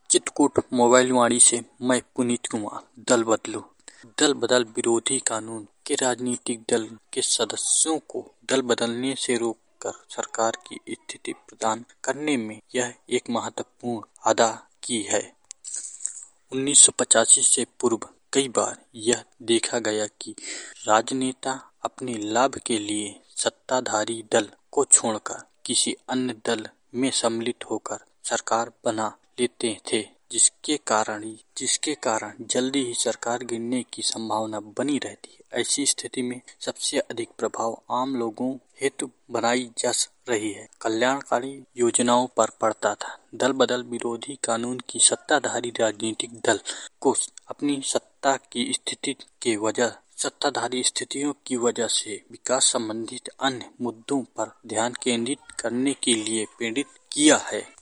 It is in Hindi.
चित्रकूट मोबाइल वाणी से मैं पुनीत कुमार। दल बदलू। दल बदल विरोधी कानून के राजनीतिक दल के सदस्यों को दल बदलने से रोककर सरकार की स्थिति प्रदान करने में यह एक महत्वपूर्ण अदा की है। 1985 से पूर्व कई बार यह देखा गया कि राजनेता अपने लाभ के लिए सत्ताधारी दल को छोड़कर किसी अन्य दल में सम्मिलित होकर सरकार बना लेते थे, जिसके कारण जल्दी ही सरकार गिरने की संभावना बनी रहती है। ऐसी स्थिति में सबसे अधिक प्रभाव आम लोगों हेतु बनाई जा रही है कल्याणकारी योजनाओं पर पड़ता था। दल बदल विरोधी कानून की सत्ताधारी राजनीतिक दल को अपनी सत्ताधारी स्थितियों की वजह से विकास संबंधित अन्य मुद्दों पर ध्यान केंद्रित करने के लिए प्रेरित किया है।